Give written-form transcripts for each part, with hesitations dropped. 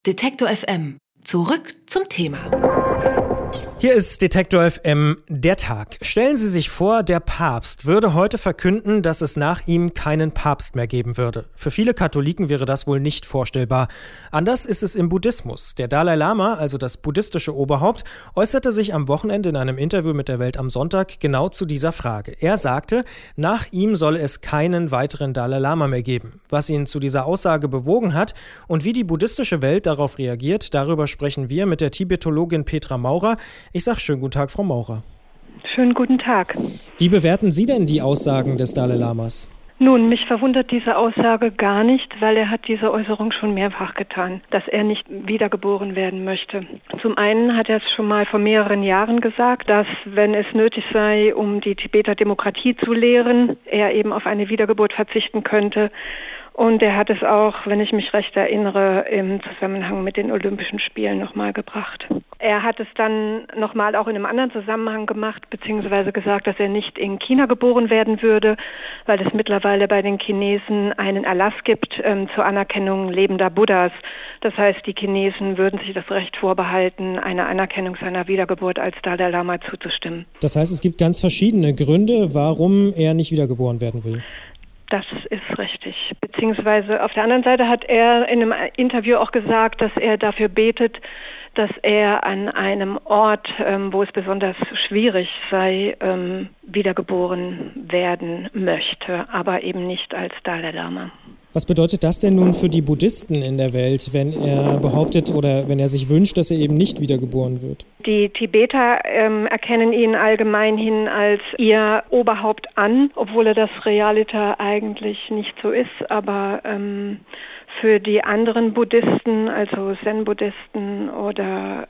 Detektor FM. Zurück zum Thema. Hier ist Detektor FM, der Tag. Stellen Sie sich vor, der Papst würde heute verkünden, dass es nach ihm keinen Papst mehr geben würde. Für viele Katholiken wäre das wohl nicht vorstellbar. Anders ist es im Buddhismus. Der Dalai Lama, also das buddhistische Oberhaupt, äußerte sich am Wochenende in einem Interview mit der Welt am Sonntag genau zu dieser Frage. Er sagte, nach ihm solle es keinen weiteren Dalai Lama mehr geben. Was ihn zu dieser Aussage bewogen hat und wie die buddhistische Welt darauf reagiert, darüber sprechen wir mit der Tibetologin Petra Maurer. Ich sage schönen guten Tag, Frau Maurer. Schönen guten Tag. Wie bewerten Sie denn die Aussagen des Dalai Lamas? Nun, mich verwundert diese Aussage gar nicht, weil er hat diese Äußerung schon mehrfach getan, dass er nicht wiedergeboren werden möchte. Zum einen hat er es schon mal vor mehreren Jahren gesagt, dass, wenn es nötig sei, um die Tibeter Demokratie zu lehren, er eben auf eine Wiedergeburt verzichten könnte. Und er hat es auch, wenn ich mich recht erinnere, im Zusammenhang mit den Olympischen Spielen nochmal gebracht. Er hat es dann nochmal auch in einem anderen Zusammenhang gemacht, beziehungsweise gesagt, dass er nicht in China geboren werden würde, weil es mittlerweile bei den Chinesen einen Erlass gibt zur Anerkennung lebender Buddhas. Das heißt, die Chinesen würden sich das Recht vorbehalten, einer Anerkennung seiner Wiedergeburt als Dalai Lama zuzustimmen. Das heißt, es gibt ganz verschiedene Gründe, warum er nicht wiedergeboren werden will. Das ist richtig. Beziehungsweise auf der anderen Seite hat er in einem Interview auch gesagt, dass er dafür betet, dass er an einem Ort, wo es besonders schwierig sei, wiedergeboren werden möchte, aber eben nicht als Dalai Lama. Was bedeutet das denn nun für die Buddhisten in der Welt, wenn er behauptet oder wenn er sich wünscht, dass er eben nicht wiedergeboren wird? Die Tibeter erkennen ihn allgemein hin als ihr Oberhaupt an, obwohl er das Realiter eigentlich nicht so ist. Aber für die anderen Buddhisten, also Zen-Buddhisten oder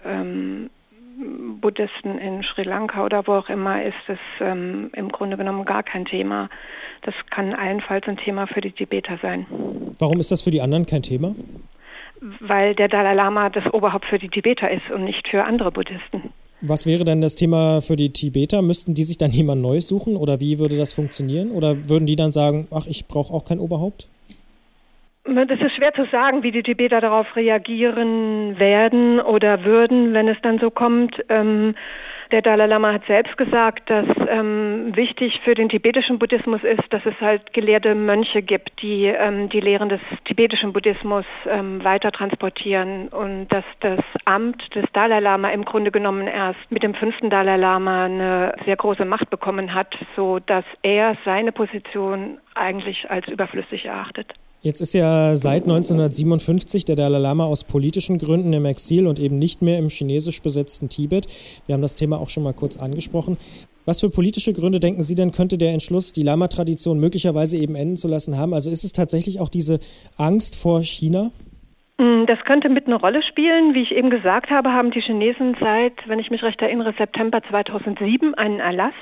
Buddhisten in Sri Lanka oder wo auch immer, ist es im Grunde genommen gar kein Thema. Das kann allenfalls ein Thema für die Tibeter sein. Warum ist das für die anderen kein Thema? Weil der Dalai Lama das Oberhaupt für die Tibeter ist und nicht für andere Buddhisten. Was wäre dann das Thema für die Tibeter? Müssten die sich dann jemand Neues suchen oder wie würde das funktionieren? Oder würden die dann sagen, ach, ich brauche auch kein Oberhaupt? Das ist schwer zu sagen, wie die Tibeter darauf reagieren werden oder würden, wenn es dann so kommt. Der Dalai Lama hat selbst gesagt, dass wichtig für den tibetischen Buddhismus ist, dass es halt gelehrte Mönche gibt, die die Lehren des tibetischen Buddhismus weiter transportieren und dass das Amt des Dalai Lama im Grunde genommen erst mit dem 5. Dalai Lama eine sehr große Macht bekommen hat, so dass er seine Position eigentlich als überflüssig erachtet. Jetzt ist ja seit 1957 der Dalai Lama aus politischen Gründen im Exil und eben nicht mehr im chinesisch besetzten Tibet. Wir haben das Thema auch schon mal kurz angesprochen. Was für politische Gründe denken Sie denn, könnte der Entschluss, die Lama-Tradition möglicherweise eben enden zu lassen haben? Also ist es tatsächlich auch diese Angst vor China? Das könnte mit eine Rolle spielen. Wie ich eben gesagt habe, haben die Chinesen seit, wenn ich mich recht erinnere, September 2007 einen Erlass,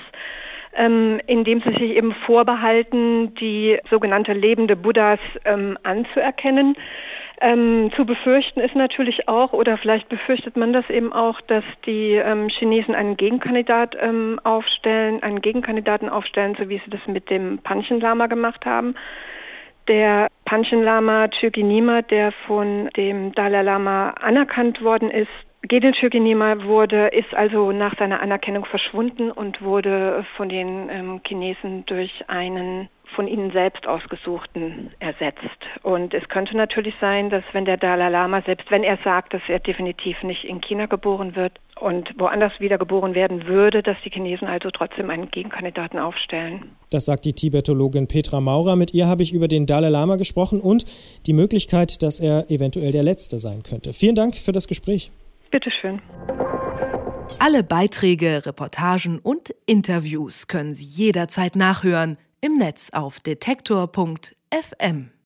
in dem sie sich eben vorbehalten, die sogenannte lebende Buddhas anzuerkennen. Zu befürchten ist natürlich auch, oder vielleicht befürchtet man das eben auch, dass die Chinesen einen Gegenkandidaten aufstellen, so wie sie das mit dem Panchen Lama gemacht haben. Der Panchen Lama Chökyi Nyima, der von dem Dalai Lama anerkannt worden ist, Gedil Chökyi Nyima ist also nach seiner Anerkennung verschwunden und wurde von den Chinesen durch einen von ihnen selbst ausgesuchten ersetzt. Und es könnte natürlich sein, dass wenn der Dalai Lama, selbst wenn er sagt, dass er definitiv nicht in China geboren wird und woanders wiedergeboren werden würde, dass die Chinesen also trotzdem einen Gegenkandidaten aufstellen. Das sagt die Tibetologin Petra Maurer. Mit ihr habe ich über den Dalai Lama gesprochen und die Möglichkeit, dass er eventuell der Letzte sein könnte. Vielen Dank für das Gespräch. Bitteschön. Alle Beiträge, Reportagen und Interviews können Sie jederzeit nachhören im Netz auf detektor.fm.